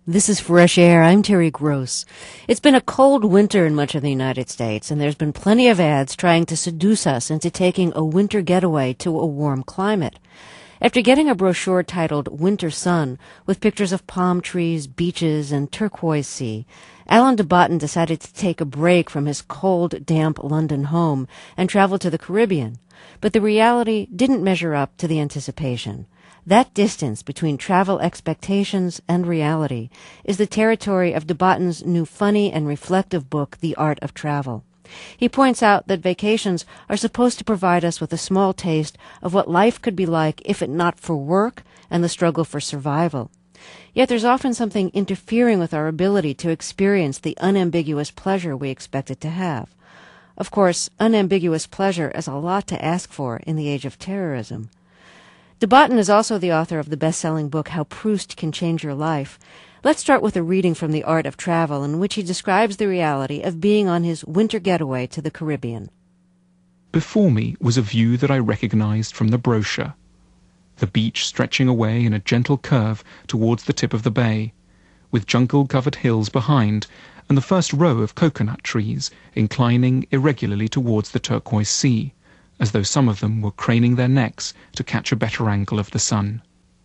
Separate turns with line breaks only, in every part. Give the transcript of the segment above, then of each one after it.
This is Fresh Air. I'm Terry Gross. It's been a cold winter in much of the United States, and there's been plenty of ads trying to seduce us into taking a winter getaway to a warm climate. After getting a brochure titled Winter Sun, with pictures of palm trees, beaches, and turquoise sea, Alan de Botton decided to take a break from his cold, damp London home and travel to the Caribbean. But the reality didn't measure up to the anticipation. That distance between travel expectations and reality is the territory of de Botton's new funny and reflective book, The Art of Travel. He points out that vacations are supposed to provide us with a small taste of what life could be like if it not for work and the struggle for survival. Yet there's often something interfering with our ability to experience the unambiguous pleasure we expect it to have. Of course, unambiguous pleasure is a lot to ask for in the age of terrorism. De Botton is also the author of the best-selling book, How Proust Can Change Your Life. Let's start with a reading from The Art of Travel, in which he describes the reality of being on his winter getaway to the Caribbean.
Before me was a view that I recognized from the brochure. The beach stretching away in a gentle curve towards the tip of the bay, with jungle-covered hills behind, and the first row of coconut trees inclining irregularly towards the turquoise sea, as though some of them were craning their necks to catch a better angle of the sun.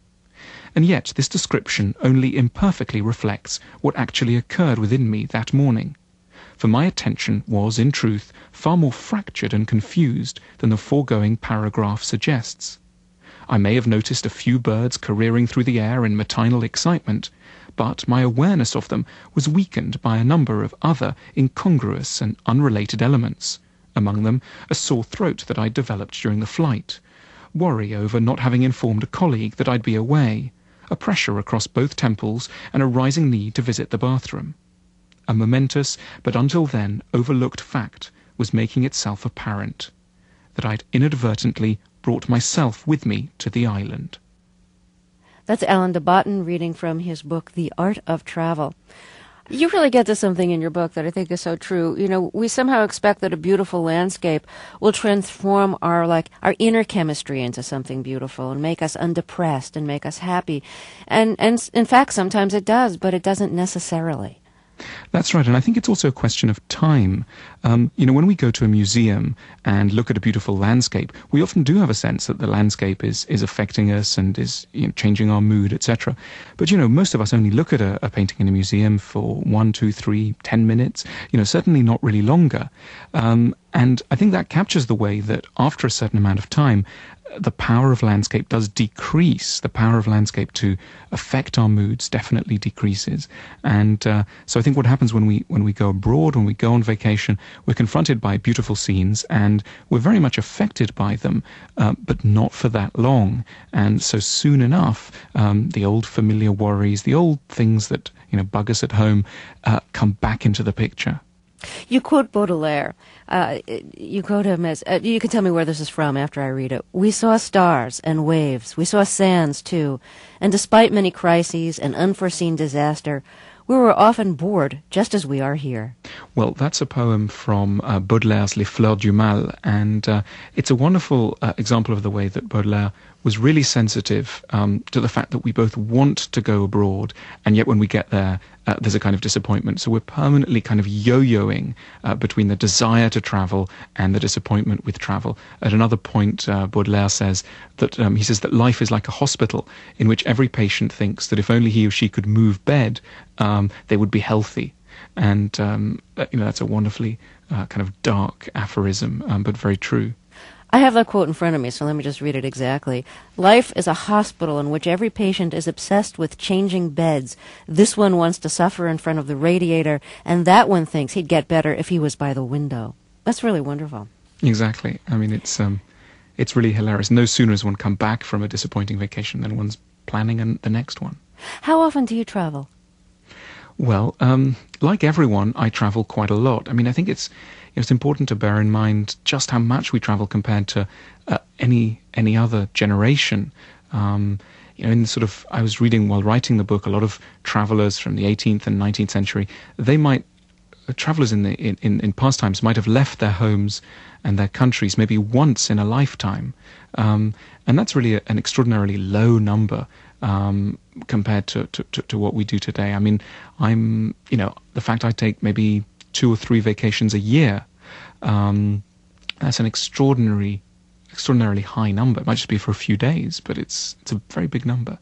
And yet this description only imperfectly reflects what actually occurred within me that morning, for my attention was, in truth, far more fractured and confused than the foregoing paragraph suggests. I may have noticed a few birds careering through the air in matinal excitement, but my awareness of them was weakened by a number of other incongruous and unrelated elements, among them a sore throat that I'd developed during the flight, worry over not having informed a colleague that I'd be away, a pressure across both temples, and a rising need to visit the bathroom. A momentous, but until then overlooked fact was making itself apparent, that I'd inadvertently brought myself with me to the island.
That's Alan de Botton reading from his book, The Art of Travel. You really get to something in your book that I think is so true. You know, we somehow expect that a beautiful landscape will transform our inner chemistry into something beautiful and make us undepressed and make us happy. And in fact, sometimes it does, but it doesn't necessarily.
That's right, and I think it's also a question of time. When we go to a museum and look at a beautiful landscape, we often do have a sense that the landscape is affecting us and is changing our mood, etc. But most of us only look at a painting in a museum for 1, 2, 3, 10 minutes. Certainly not really longer. And I think that captures the way that after a certain amount of time, the power of landscape does decrease. The power of landscape to affect our moods definitely decreases. And so I think what happens when we go abroad, when we go on vacation, we're confronted by beautiful scenes and we're very much affected by them, but not for that long. And so soon enough, the old familiar worries, the old things that bug us at home, come back into the picture.
You quote Baudelaire. You quote him as, you can tell me where this is from after I read it. We saw stars and waves. We saw sands, too. And despite many crises and unforeseen disaster, we were often bored, just as we are here.
Well, that's a poem from Baudelaire's Les Fleurs du Mal, and it's a wonderful example of the way that Baudelaire was really sensitive to the fact that we both want to go abroad, and yet when we get there, there's a kind of disappointment. So we're permanently kind of yo-yoing between the desire to travel and the disappointment with travel. At another point, Baudelaire says that he says that life is like a hospital in which every patient thinks that if only he or she could move bed, they would be healthy. And that's a wonderfully kind of dark aphorism, but very true.
I have that quote in front of me, so let me just read it exactly. Life is a hospital in which every patient is obsessed with changing beds. This one wants to suffer in front of the radiator, and that one thinks he'd get better if he was by the window. That's really wonderful.
Exactly. I mean, it's really hilarious. No sooner has one come back from a disappointing vacation than one's planning the next one.
How often do you travel?
Well, like everyone, I travel quite a lot. I mean, I think it's important to bear in mind just how much we travel compared to any other generation. In sort of, I was reading while writing the book, a lot of travelers from the 18th and 19th century, travelers in past times might have left their homes and their countries maybe once in a lifetime. And that's really an extraordinarily low number. compared to what we do today. I mean, the fact I take maybe 2 or 3 vacations a year, that's an extraordinarily high number. It might just be for a few days, but it's a very big number.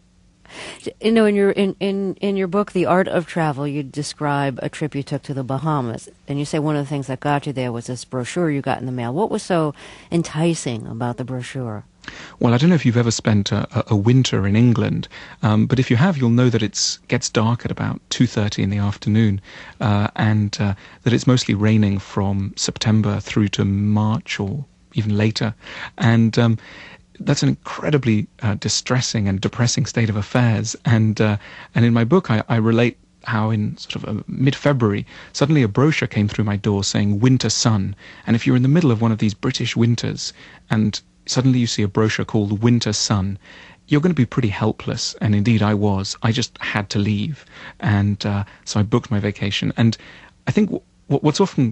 In your book, The Art of Travel, you describe a trip you took to the Bahamas, and you say one of the things that got you there was this brochure you got in the mail. What was so enticing about the brochure?
Well, I don't know if you've ever spent a winter in England, but if you have, you'll know that it gets dark at about 2:30 in the afternoon, and that it's mostly raining from September through to March or even later, and that's an incredibly distressing and depressing state of affairs. And in my book, I relate how in sort of mid-February, suddenly a brochure came through my door saying winter sun. And if you're in the middle of one of these British winters and suddenly you see a brochure called Winter Sun, you're going to be pretty helpless. And indeed I was. I just had to leave. And so I booked my vacation. And I think what's often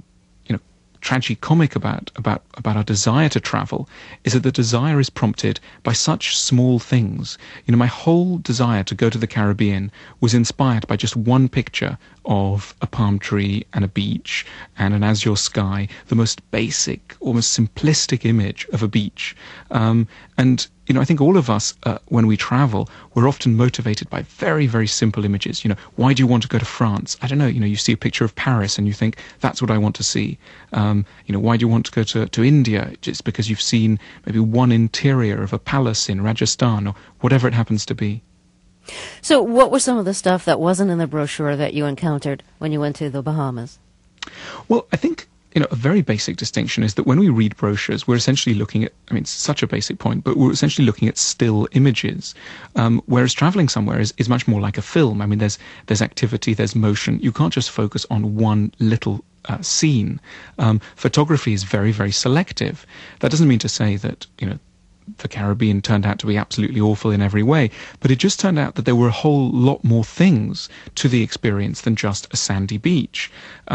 tragicomic about our desire to travel is that the desire is prompted by such small things. My whole desire to go to the Caribbean was inspired by just one picture of a palm tree and a beach and an azure sky, the most basic, almost simplistic image of a beach. And I think all of us, when we travel, we're often motivated by very, very simple images. Why do you want to go to France? I don't know. You see a picture of Paris and you think, that's what I want to see. Why do you want to go to India? Just because you've seen maybe one interior of a palace in Rajasthan or whatever it happens to be.
So what was some of the stuff that wasn't in the brochure that you encountered when you went to the Bahamas?
Well, I think a very basic distinction is that when we read brochures, we're essentially looking at, it's such a basic point, but we're essentially looking at still images, whereas traveling somewhere is much more like a film. There's activity, there's motion. You can't just focus on one little scene. Photography is very, very selective. That doesn't mean to say that, the Caribbean turned out to be absolutely awful in every way, but it just turned out that there were a whole lot more things to the experience than just a sandy beach.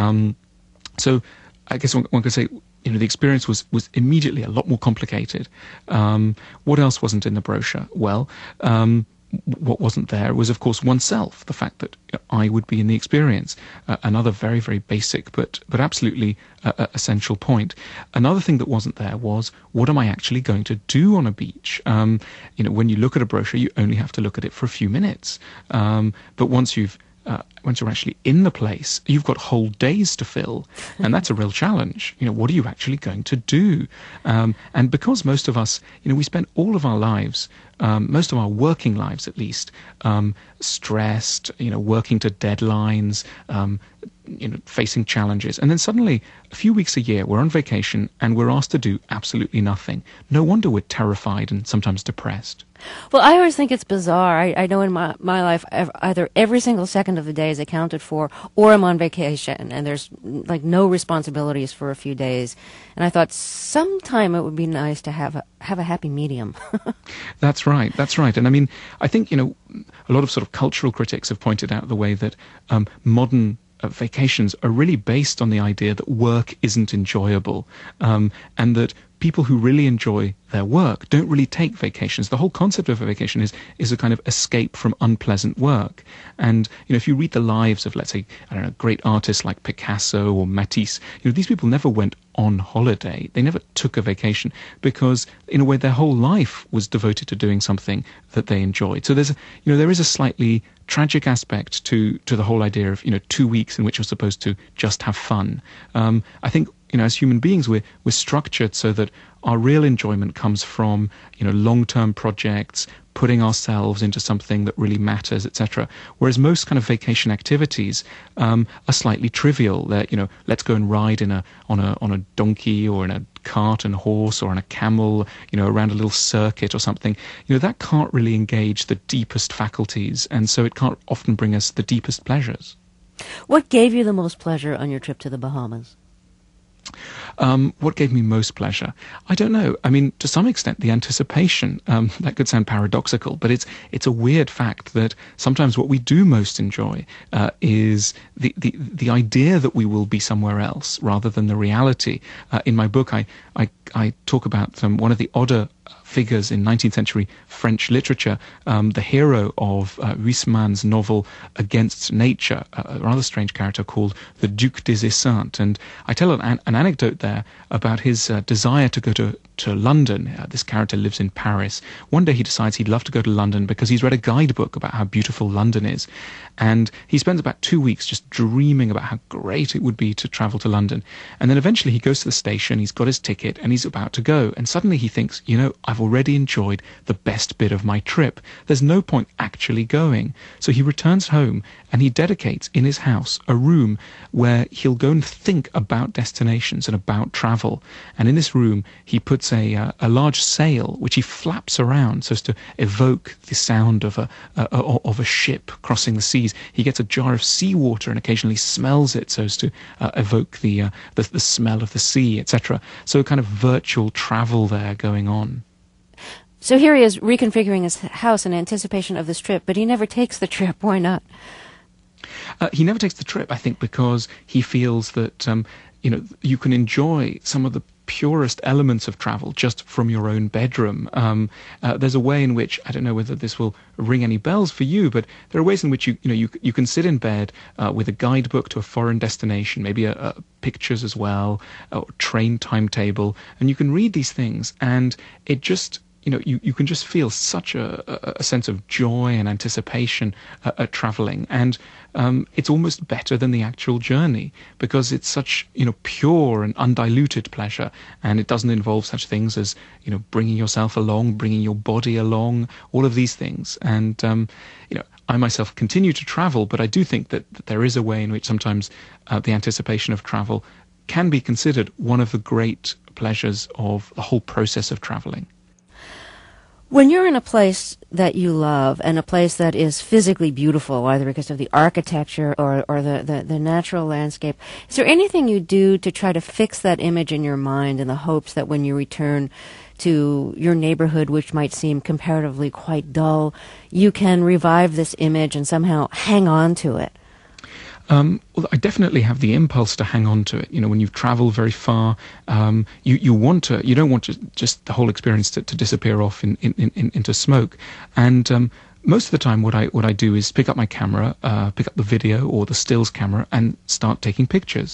So I guess one could say, the experience was immediately a lot more complicated. What else wasn't in the brochure? Well, what wasn't there was, of course, oneself, the fact that I would be in the experience. Another very, very basic but absolutely essential point. Another thing that wasn't there was, what am I actually going to do on a beach? When you look at a brochure, you only have to look at it for a few minutes. But once you're actually in the place, you've got whole days to fill, and that's a real challenge. What are you actually going to do? And because most of us, we spend all of our lives, most of our working lives at least, stressed, working to deadlines, facing challenges, and then suddenly a few weeks a year we're on vacation and we're asked to do absolutely nothing. No wonder we're terrified and sometimes depressed.
Well, I always think it's bizarre. I know in my life, either every single second of the day is accounted for, or I'm on vacation and there's like no responsibilities for a few days. And I thought sometime it would be nice to have a happy medium.
That's right. And I think, a lot of sort of cultural critics have pointed out the way that modern vacations are really based on the idea that work isn't enjoyable, and that people who really enjoy their work don't really take vacations. The whole concept of a vacation is a kind of escape from unpleasant work. And, if you read the lives of, let's say, great artists like Picasso or Matisse, these people never went on holiday. They never took a vacation because, in a way, their whole life was devoted to doing something that they enjoyed. So there is a slightly tragic aspect to the whole idea of, 2 weeks in which you're supposed to just have fun. I think, as human beings, we're structured so that our real enjoyment comes from, long-term projects, putting ourselves into something that really matters, etc. Whereas most kind of vacation activities are slightly trivial. They're, let's go and ride on a donkey or in a cart and horse or on a camel, around a little circuit or something. That can't really engage the deepest faculties, and so it can't often bring us the deepest pleasures.
What gave you the most pleasure on your trip to the Bahamas?
What gave me most pleasure? I don't know. To some extent, the anticipation. That could sound paradoxical, but it's a weird fact that sometimes what we do most enjoy is the idea that we will be somewhere else rather than the reality. In my book, I talk about one of the odder figures in 19th century French literature. The hero of Huysmans' novel Against Nature, a rather strange character called the Duc des Esseintes. And I tell an anecdote there about his desire to go to London. This character lives in Paris. One day he decides he'd love to go to London because he's read a guidebook about how beautiful London is. And he spends about 2 weeks just dreaming about how great it would be to travel to London. And then eventually he goes to the station, he's got his ticket, and he's about to go. And suddenly he thinks, I've already enjoyed the best bit of my trip. There's no point actually going. So he returns home and he dedicates in his house a room where he'll go and think about destinations and about travel. And in this room he puts a large sail which he flaps around so as to evoke the sound of a ship crossing the seas. He gets a jar of seawater and occasionally smells it so as to evoke the smell of the sea, etc. So kind of virtual travel there going on.
So here he is reconfiguring his house in anticipation of this trip, but he never takes the trip. Why not?
He never takes the trip, I think, because he feels that you can enjoy some of the purest elements of travel just from your own bedroom. There's a way in which, I don't know whether this will ring any bells for you, but there are ways in which you can sit in bed with a guidebook to a foreign destination, maybe pictures as well, or train timetable, and you can read these things, and it just you can just feel such a sense of joy and anticipation at traveling. And it's almost better than the actual journey because it's such, pure and undiluted pleasure. And it doesn't involve such things as, bringing yourself along, bringing your body along, all of these things. And, I myself continue to travel, but I do think that there is a way in which sometimes the anticipation of travel can be considered one of the great pleasures of the whole process of traveling.
When you're in a place that you love and a place that is physically beautiful, either because of the architecture or the natural landscape, is there anything you do to try to fix that image in your mind in the hopes that when you return to your neighborhood, which might seem comparatively quite dull, you can revive this image and somehow hang on to it?
Well, I definitely have the impulse to hang on to it. When you've travelled very far, you don't want just the whole experience to disappear off into smoke. And most of the time, what I do is pick up my camera, pick up the video or the stills camera, and start taking pictures.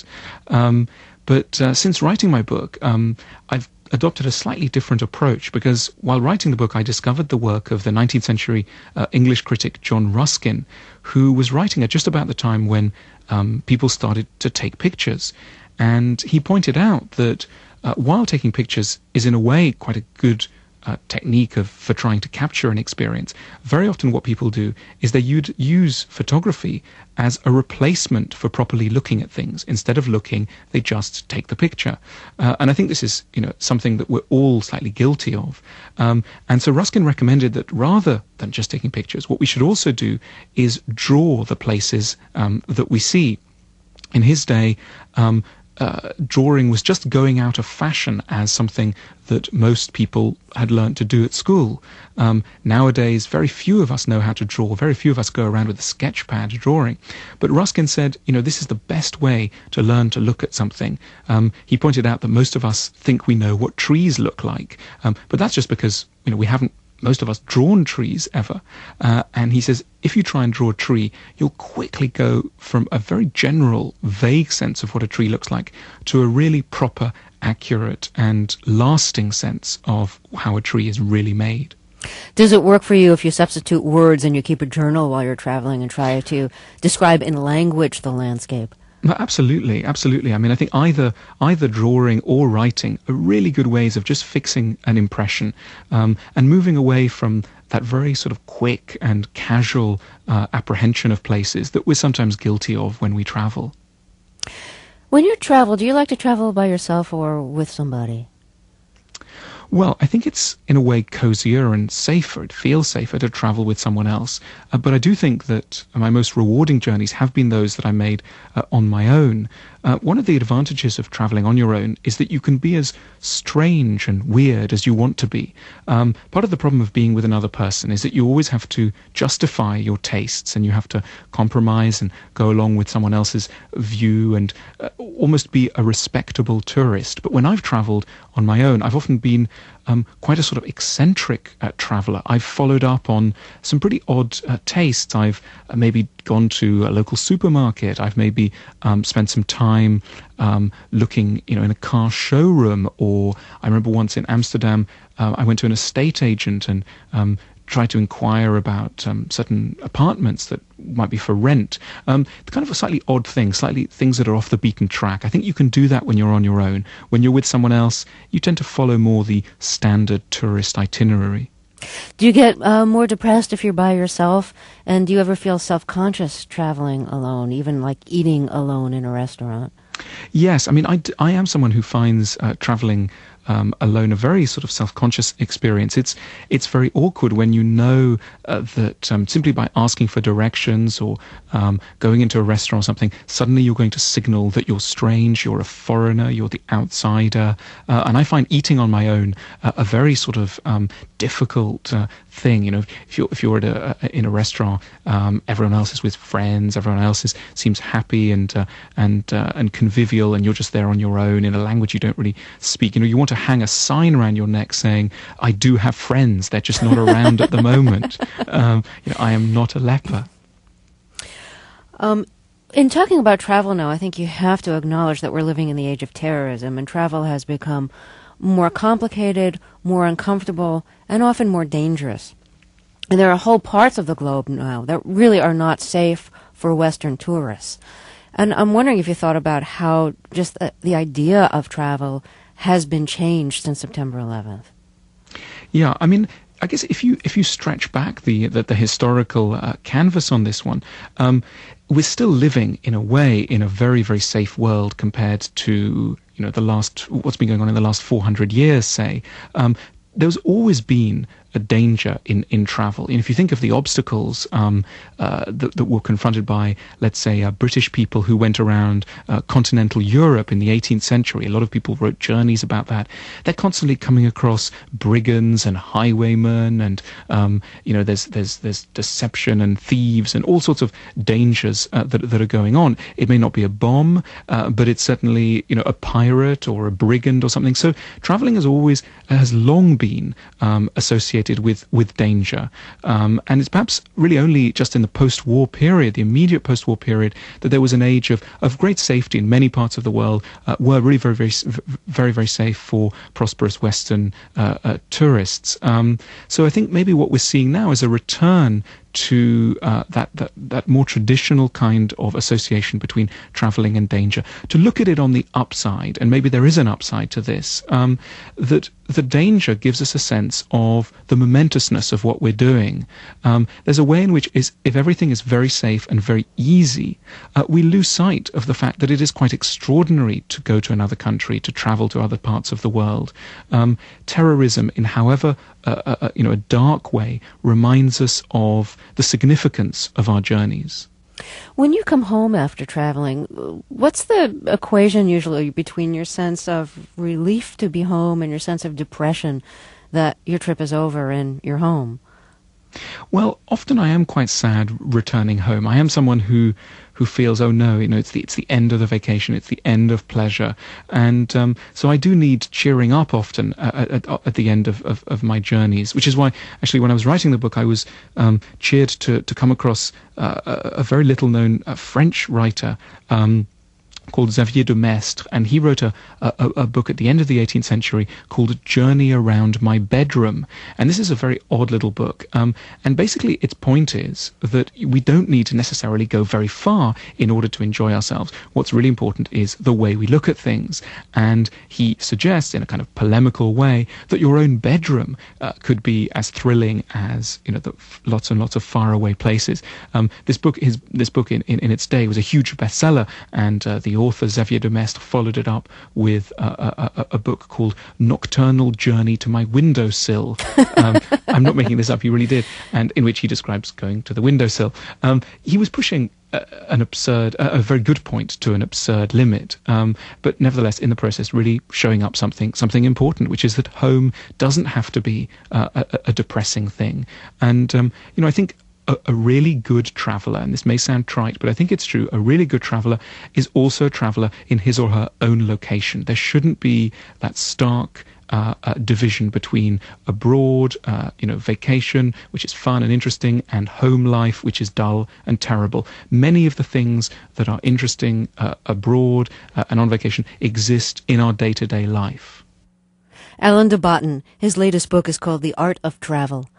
But since writing my book, I've adopted a slightly different approach because while writing the book I discovered the work of the 19th century English critic John Ruskin, who was writing at just about the time when people started to take pictures. And he pointed out that while taking pictures is in a way quite a good technique for trying to capture an experience, very often what people do is they use photography as a replacement for properly looking at things. Instead of looking, they just take the picture. And I think this is something that we're all slightly guilty of. And so Ruskin recommended that rather than just taking pictures, what we should also do is draw the places that we see. In his day, drawing was just going out of fashion as something that most people had learnt to do at school. Nowadays, very few of us know how to draw. Very few of us go around with a sketch pad drawing. But Ruskin said, this is the best way to learn to look at something. He pointed out that most of us think we know what trees look like. But that's just because, we haven't, most of us, drawn trees ever. And he says, if you try and draw a tree, you'll quickly go from a very general, vague sense of what a tree looks like to a really proper, accurate and lasting sense of how a tree is really made.
Does it work for you if you substitute words and you keep a journal while you're traveling and try to describe in language the landscape?
Absolutely, absolutely. I mean, I think either drawing or writing are really good ways of just fixing an impression and moving away from that very sort of quick and casual apprehension of places that we're sometimes guilty of when we travel.
When you travel, do you like to travel by yourself or with somebody?
Well, I think it's in a way cozier and safer. It feels safer to travel with someone else. But I do think that my most rewarding journeys have been those that I made on my own. One of the advantages of traveling on your own is that you can be as strange and weird as you want to be. Part of the problem of being with another person is that you always have to justify your tastes and you have to compromise and go along with someone else's view and almost be a respectable tourist. But when I've traveled on my own. I've often been quite a sort of eccentric traveller. I've followed up on some pretty odd tastes. I've maybe gone to a local supermarket. I've maybe spent some time looking, in a car showroom. Or I remember once in Amsterdam, I went to an estate agent and tried to inquire about certain apartments that might be for rent. Kind of a slightly odd thing, slightly things that are off the beaten track. I think you can do that when you're on your own. When you're with someone else, you tend to follow more the standard tourist itinerary.
Do you get more depressed if you're by yourself? And do you ever feel self-conscious traveling alone, even like eating alone in a restaurant?
Yes, I mean, I am someone who finds traveling alone a very sort of self-conscious experience. It's very awkward when you know that simply by asking for directions or going into a restaurant or something, suddenly you're going to signal that you're strange, you're a foreigner, you're the outsider. And I find eating on my own a very sort of difficult thing. If you're in a restaurant, everyone else is with friends, everyone else seems happy and convivial, and you're just there on your own in a language you don't really speak. You want to hang a sign around your neck saying, "I do have friends, they're just not around at the moment. I am not a leper."
In talking about travel now, I think you have to acknowledge that we're living in the age of terrorism, and travel has become more complicated, more uncomfortable, and often more dangerous. And there are whole parts of the globe now that really are not safe for Western tourists. And I'm wondering if you thought about how just the idea of travel has been changed since September 11th.
Yeah, I mean, I guess if you stretch back the historical canvas on this one, we're still living in a way in a very, very safe world compared to what's been going on in the last 400 years, say. There's always been a danger in travel. And if you think of the obstacles that were confronted by, let's say, British people who went around continental Europe in the 18th century, a lot of people wrote journeys about that. They're constantly coming across brigands and highwaymen, and there's deception and thieves and all sorts of dangers that are going on. It may not be a bomb, but it's certainly a pirate or a brigand or something. So traveling has long been associated with danger, and it's perhaps really only just in the post-war period, the immediate post-war period, that there was an age of great safety in many parts of the world. Were really very, very, very, very safe for prosperous Western tourists. So I think maybe what we're seeing now is a return to that more traditional kind of association between traveling and danger. To look at it on the upside, and maybe there is an upside to this, that the danger gives us a sense of the momentousness of what we're doing. There's a way in which if everything is very safe and very easy, we lose sight of the fact that it is quite extraordinary to go to another country, to travel to other parts of the world. Terrorism, in however a dark way, reminds us of the significance of our journeys.
When you come home after traveling, what's the equation usually between your sense of relief to be home and your sense of depression that your trip is over and you're home?
Well, often I am quite sad returning home. I am someone who feels, oh no, it's the end of the vacation, it's the end of pleasure, and so I do need cheering up often at the end of my journeys. Which is why, actually, when I was writing the book, I was cheered to come across a very little known French writer called Xavier de Maistre, and he wrote a book at the end of the 18th century called Journey Around My Bedroom. And this is a very odd little book. And basically its point is that we don't need to necessarily go very far in order to enjoy ourselves. What's really important is the way we look at things. And he suggests, in a kind of polemical way, that your own bedroom could be as thrilling as lots and lots of faraway places. This book in its day was a huge bestseller, and the author Xavier de Maistre followed it up with a book called Nocturnal Journey to My Windowsill. I'm not making this up, he really did, and in which he describes going to the windowsill. He was pushing a very good point to an absurd limit, but nevertheless in the process really showing up something important, which is that home doesn't have to be a depressing thing. And I think a really good traveller, and this may sound trite, but I think it's true, a really good traveller is also a traveller in his or her own location. There shouldn't be that stark division between abroad, vacation, which is fun and interesting, and home life, which is dull and terrible. Many of the things that are interesting abroad and on vacation exist in our day-to-day life.
Alain de Botton, his latest book is called The Art of Travel.